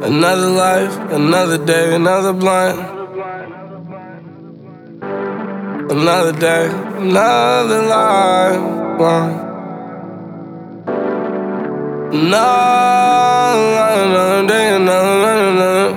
Another life, another day, another blunt. Another day, another life. Another day, another.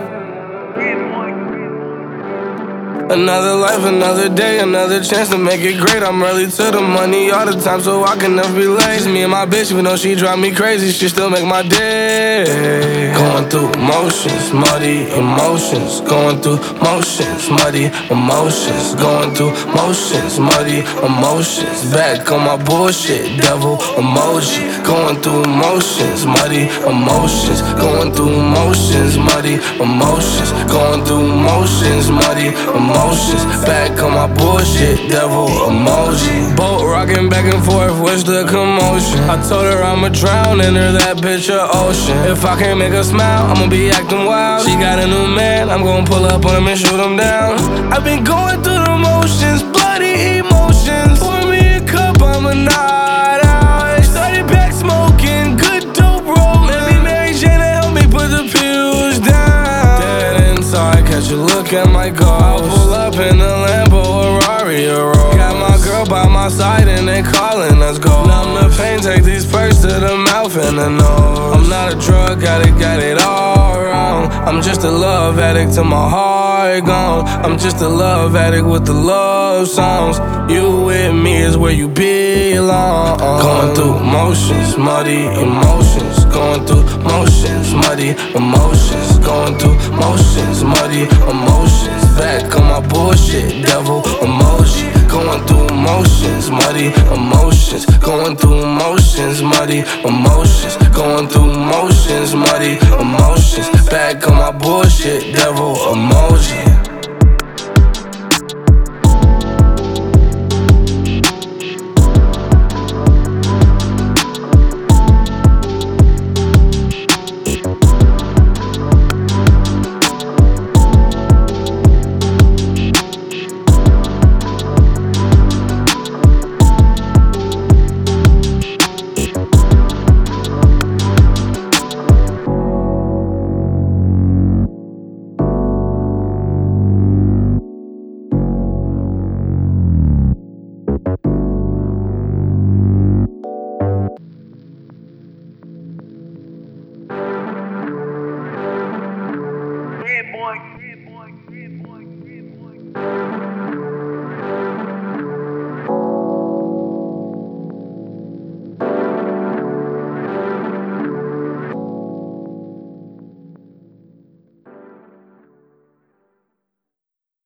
Another life, another day, another chance to make it great. I'm early to the money all the time, so I can never be late. Me and my bitch, even though she drive me crazy, she still make my day. Going through motions, muddy emotions. Going through motions, muddy emotions. Going through motions, muddy emotions. Back on my bullshit, devil emoji. Going through motions, muddy emotions. Going through motions, muddy emotions. Going through motions, muddy emotions. Back on my bullshit, devil emoji. Boat rocking back and forth, what's the commotion? I told her I'ma drown in her, that bitch a ocean. If I can't make her smile, I'ma be acting wild. She got a new man, I'm gon' pull up on him and shoot him down. I've been going through the motions, bloody emotions. Pour me a cup, I'm a night out. Started back smoking, good dope roll. Maybe Mary Jane to help me put the pills down. Dead inside, catch a look at my ghost. I'll pull up in a Lambo, a Rari, a Rolls. Got my girl by my side and they calling us go. Numb the pain, take these perks to the mouth and the nose. I'm not a drug addict, got it all wrong. I'm just a love addict till my heart gone. I'm just a love addict with the love songs. You with me is where you belong. Going through motions, muddy emotions. Going through motions, muddy emotions. Going through motions, muddy emotions. Back on my bullshit, devil emoji. Going through motions, muddy emotions. Going through motions, muddy emotions. Going through motions, muddy emotions. Back on my bullshit, devil emoji.